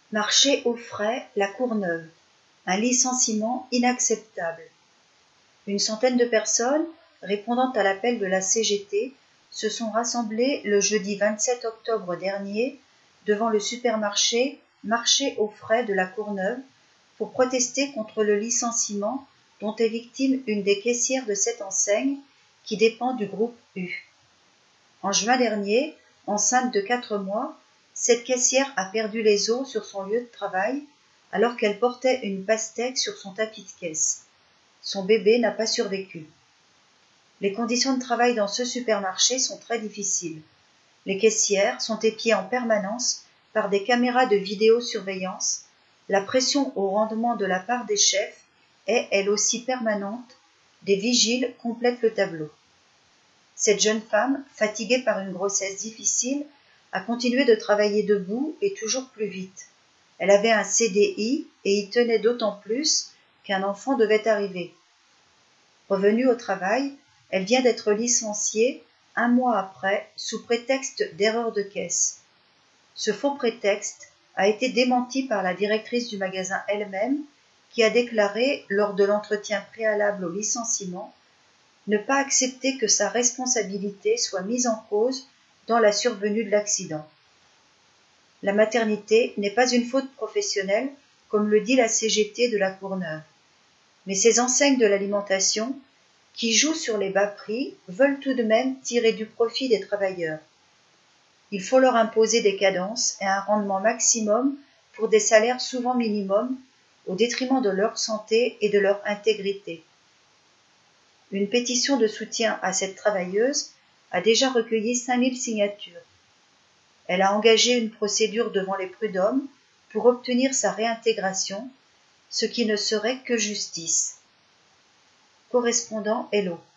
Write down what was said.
Marché aux frais, La Courneuve. Un licenciement inacceptable. Une centaine de personnes, répondant à l'appel de la CGT, se sont rassemblées le jeudi 27 octobre dernier devant le supermarché Marché aux frais de La Courneuve pour protester contre le licenciement dont est victime une des caissières de cette enseigne qui dépend du groupe U. En juin dernier, enceinte de 4 mois, cette caissière a perdu les os sur son lieu de travail alors qu'elle portait une pastèque sur son tapis de caisse. Son bébé n'a pas survécu. Les conditions de travail dans ce supermarché sont très difficiles. Les caissières sont épiées en permanence par des caméras de vidéosurveillance. La pression au rendement de la part des chefs est elle aussi permanente. Des vigiles complètent le tableau. Cette jeune femme, fatiguée par une grossesse difficile, a continué de travailler debout et toujours plus vite. Elle avait un CDI et y tenait d'autant plus qu'un enfant devait arriver. Revenue au travail, elle vient d'être licenciée 1 mois après sous prétexte d'erreur de caisse. Ce faux prétexte a été démenti par la directrice du magasin elle-même qui a déclaré lors de l'entretien préalable au licenciement ne pas accepter que sa responsabilité soit mise en cause dans la survenue de l'accident. La maternité n'est pas une faute professionnelle, comme le dit la CGT de La Courneuve. Mais ces enseignes de l'alimentation, qui jouent sur les bas prix, veulent tout de même tirer du profit des travailleurs. Il faut leur imposer des cadences et un rendement maximum pour des salaires souvent minimums, au détriment de leur santé et de leur intégrité. Une pétition de soutien à cette travailleuse a déjà recueilli 5000 signatures. Elle a engagé une procédure devant les prud'hommes pour obtenir sa réintégration, ce qui ne serait que justice. Correspondant Hello.